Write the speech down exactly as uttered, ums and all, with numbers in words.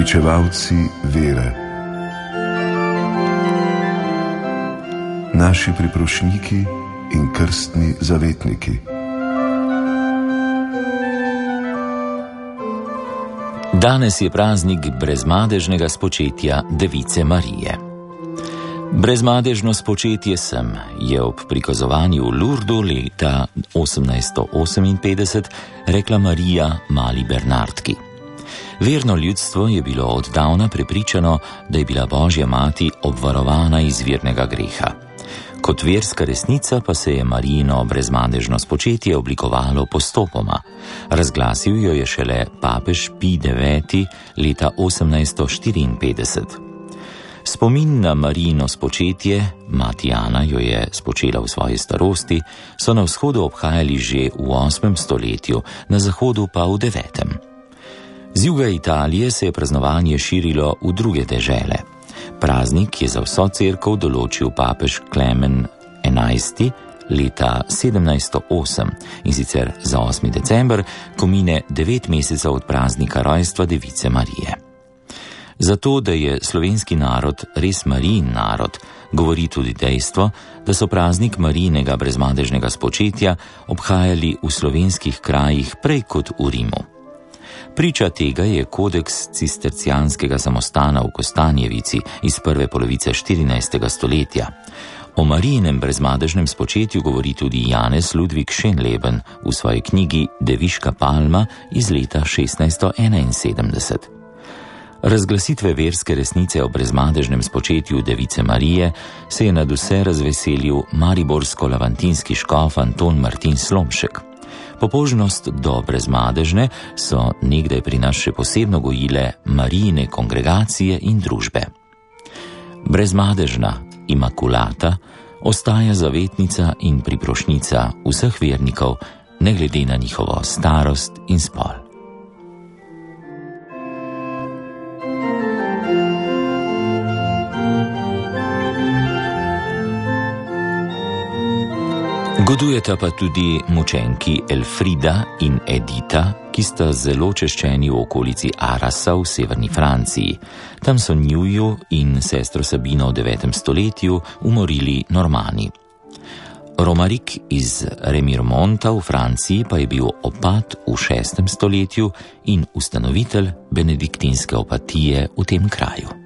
Pričevalci vere. Naši priprošniki in krstni zavetniki. Danes je praznik brezmadežnega spočetja Device Marije. Brezmadežno spočetje sem je ob prikazovanju v Lurdu leta osemnajststo oseminpetdeset rekla Marija mali Bernardki. Verno ljudstvo je bilo oddavna prepričano, da je bila Božja mati obvarovana izvirnega greha. Kot verska resnica pa se je Marijino brezmadežno spočetje oblikovalo postopoma. Razglasil jo je šele papež Pij deveti leta osemnajststo štiriinpetdeset. Spomin na Marijino spočetje, mati Ana jo je spočela v svoji starosti, so na vzhodu obhajali že v osmem stoletju, na zahodu pa v devetem. Z juga Italije se je praznovanje širilo v druge dežele. Praznik je za vso cerkev določil papež Klemen enajsti leta sedemnajststo osem in sicer za osmi december, ko mine devet mesecev od praznika rojstva Device Marije. Zato, da je slovenski narod res Marijin narod, govori tudi dejstvo, da so praznik Marijinega brezmadežnega spočetja obhajali v slovenskih krajih prej kot v Rimu. Priča tega je kodeks cistercijanskega samostana v Kostanjevici iz prve polovice štirinajstega stoletja. O Marijinem brezmadežnem spočetju govori tudi Janez Ludvik Schenleben v svoji knjigi Deviška palma iz leta šestnajststo enainsedemdeset. Razglasitve verske resnice o brezmadežnem spočetju Device Marije se je nadvse razveselil mariborsko-lavantinski škof Anton Martin Slomšek. Pobožnost do brezmadežne so nekdaj pri nas še posebno gojile Marijine kongregacije in družbe. Brezmadežna, imakulata, ostaja zavetnica in priprošnica vseh vernikov, ne glede na njihovo starost in spol. Godujeta pa tudi mučenki Elfrida in Edita, ki sta zelo češčeni v okolici Arasa v severni Franciji. Tam so njuju in sestro Sabino v devetem stoletju umorili Normani. Romarik iz Remirmonta v Franciji pa je bil opat v šestem stoletju in ustanovitelj benediktinske opatije v tem kraju.